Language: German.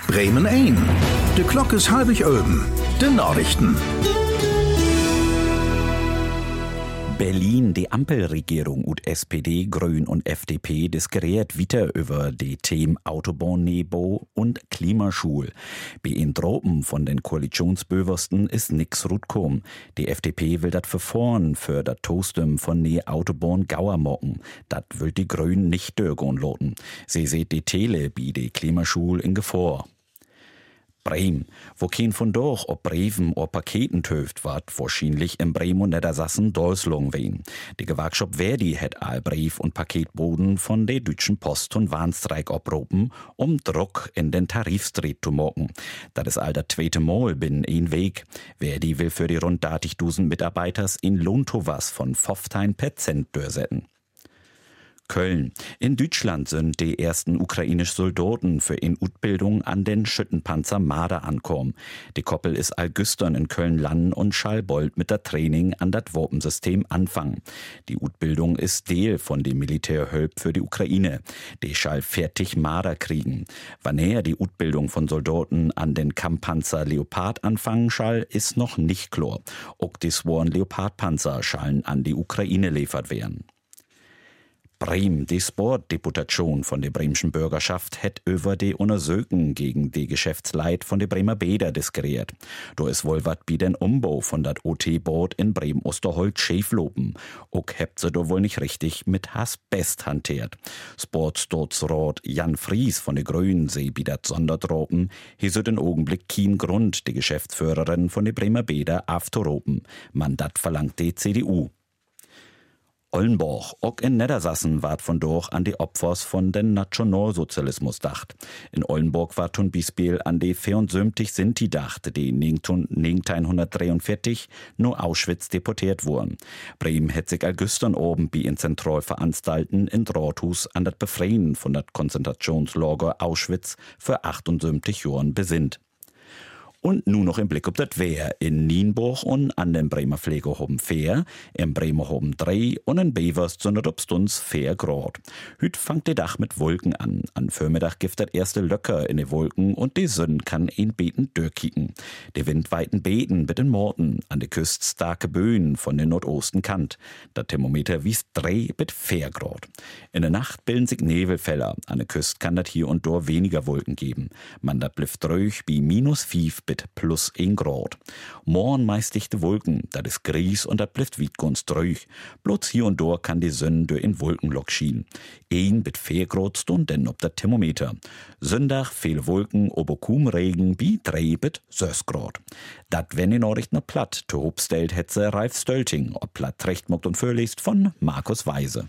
Bremen 1. De klok is 7:30. De Nachrichten. Berlin, die Ampelregierung und SPD, Grün und FDP diskutiert weiter über die Themen Autobahnnebau und Klimaschul. Bei den Tropen von den Koalitionsböversten ist nix rutkom. Die FDP will das verfahren für das Toastem von ne Autobahn Gauermocken. Das will die Grünen nicht dürgen loten. Sie seht die Tele bei die Klimaschul in Gefahr. Bremen, wo kein von doch ob Briefen oder Paketen töft, wat wahrscheinlich in Bremen und Niedersachsen Dolslung wen. Die Gewerkschaft Verdi hat all Brief- und Paketboden von der Deutschen Post und Warnstreik abropen, Druck in den Tarifstreit zu machen. Das ist all der zweite Mal binnen ein Weg. Verdi will für die rund 30.000 Mitarbeiters in Lohntowas von 15% durchsetzen. Köln. In Deutschland sind die ersten ukrainischen Soldaten für in Utbildung an den Schüttenpanzer Marder ankommen. Die Koppel ist allgüstern in Köln landen und Schallbold mit der Training an das Wapensystem anfangen. Die Utbildung ist Teil von dem Militärhölp für die Ukraine. Die schall fertig Marder kriegen. Wann er die Utbildung von Soldaten an den Kampfpanzer Leopard anfangen schall, ist noch nicht klar. Auch die Sworn Leopardpanzer schallen an die Ukraine liefert werden. Bremen, die Sportdeputation von der bremischen Bürgerschaft, hat über die Untersuchungen gegen die Geschäftsleit von der Bremer Bäder diskutiert. Da ist wohl wat bei den Umbau von dat OT-Boot in Bremen-Osterholz schieflopen. Auch hebt sie da wohl nicht richtig mit Asbest hantiert. Sportsturzrat Jan Fries von der Grünen sei bei dat Sondertropen, hier so den Augenblick kein Grund, die Geschäftsführerin von der Bremer Bäder aufzuropen. Man dat verlangt die CDU. Ollenborg, auch in Niedersachsen ward von dort an die Opfers von den Nationalsozialismus dacht. In Ollenborg war zum Beispiel an die 74 Sinti dacht, die 1943 nur Auschwitz deportiert wurden. Bremen hat sich allgüstern oben bei in Zentralveranstalten in Drothus an das Befreien von das Konzentrationslager Auschwitz für 78 Jahren besinnt. Und nun noch im Blick auf das Wehr. In Nienburg und an den Bremer Pflegehoben 4, in Bremerhoben 3 und in Bevers sind es obstuns 4 Grad. Hüt fangt der Dach mit Wolken an. An Vormittag gibt das erste Löcker in die Wolken und die Sonne kann in Beten durchkicken. Die windweiten Beten mit den Morten, an der Küste starke Böen von den Nordosten Kant. Das Thermometer wies 3 bis 4 Grad. In der Nacht bilden sich Nebelfelder. An der Küste kann das hier und dort weniger Wolken geben. Man dat blifft ruhig bei -5 bis +1 Grad. Morgen meist dichte Wolken, das ist Gries und das blifft weit ganz ruhig. Bloß hier und dort kann die Sonne durch in Wolkenloch schienen. 1 bis 4 Grad stund denn ob das Thermometer. Sonntag viele Wolken, aber kaum Regen bei 3 bis 6 Grad. Dat wenn die Nachricht noch platt, to hobstellt hetze Ralf Stölting, ob platt recht mockt und vorliest von Markus Weise.